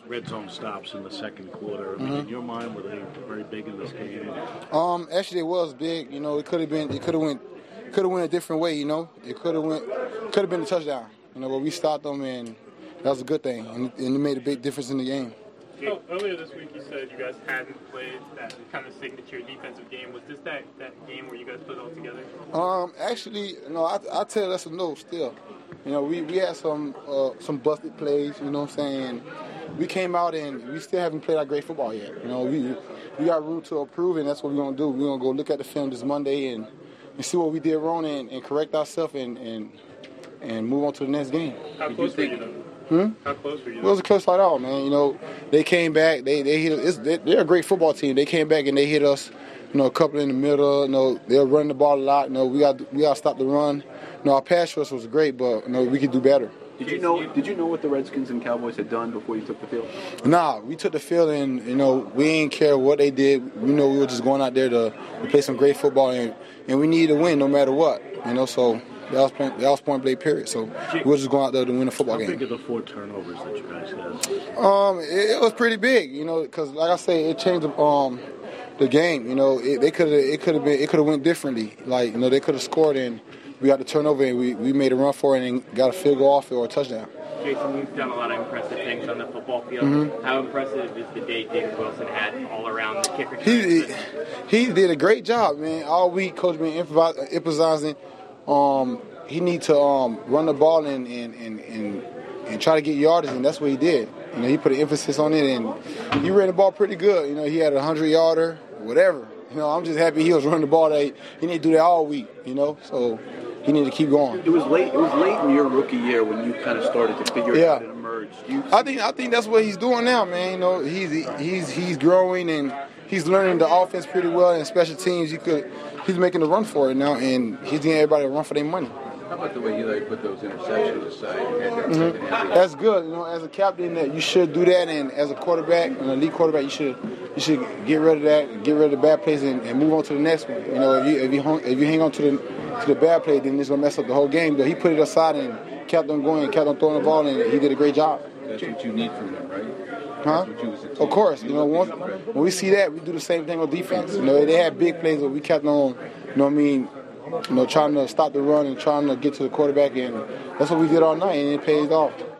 red zone stops in the second quarter. I mean, in your mind, were they very big in this game? Actually, it was big. You know, it could have went a different way. You know, it could have been a touchdown. You know, but we stopped them, and that was a good thing, and it made a big difference in the game. Oh, earlier this week, you said you guys hadn't played that kind of signature defensive game. Was this that game where you guys put it all together? Actually, no. I tell you that's a no still. You know, we had some busted plays. You know what I'm saying? We came out and we still haven't played our great football yet. You know, we got room to improve, and that's what we're gonna do. We're gonna go look at the film this Monday and see what we did wrong and correct ourselves and move on to the next game. How close were you though? How close were you? It was a close fight out, man. You know, they came back. They hit us. They're a great football team. They came back and they hit us. You know, a couple in the middle. You know, they're running the ball a lot. You know, we got to stop the run. You know, our pass rush was great, but you know, we could do better. Did you know what the Redskins and Cowboys had done before you took the field? Nah, we took the field and you know we didn't care what they did. We know we were just going out there to play some great football and we needed to win no matter what. You know, so. That was point blank period. So we were just going out there to win a football game. How big are the 4 turnovers that you guys had? It was pretty big, you know, because like I say, it changed the game. You know, it could have went differently. Like you know, they could have scored and we got the turnover and we made a run for it and got a field goal off it or a touchdown. Jason, you've done a lot of impressive things on the football field. How impressive is the day David Wilson had all around the kicker? He did a great job, man. All week, coach been emphasizing. He need to run the ball and try to get yardage, and that's what he did. You know, he put an emphasis on it, and he ran the ball pretty good. You know, he had a 100-yarder, whatever. You know, I'm just happy he was running the ball. He need to do that all week. You know, so he need to keep going. It was late in your rookie year when you kind of started to figure it out and emerge. I think that's what he's doing now, man. You know, he's growing and he's learning the offense pretty well, and special teams he's making a run for it now, and he's getting everybody to run for their money. How about the way you put those interceptions aside? That's good. You know, as a captain, that you should do that, and as a quarterback, an elite quarterback, you should get rid of that, get rid of the bad plays, and move on to the next one. You know, if you hang on to the bad play, then it's gonna mess up the whole game. But he put it aside and kept on going, kept on throwing the ball, and he did a great job. That's what you need from them, right? Huh? Of course. You know, when we see that, we do the same thing on defense. You know, they had big plays, but we kept on, you know what I mean, trying to stop the run and trying to get to the quarterback, and that's what we did all night, and it pays off.